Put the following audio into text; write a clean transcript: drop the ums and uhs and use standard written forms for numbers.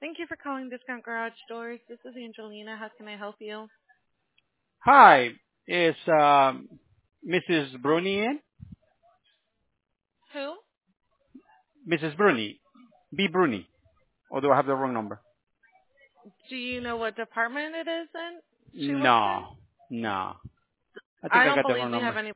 Thank you for calling Discount Garage Doors. This is Angelina. How can I help you? Hi, is Mrs. Bruni in? Who? Mrs. Bruni, B. Bruni, or do I have the wrong number? Do you know what department it is in? She works in? No, no. I think I I don't got the believe wrong we have number. any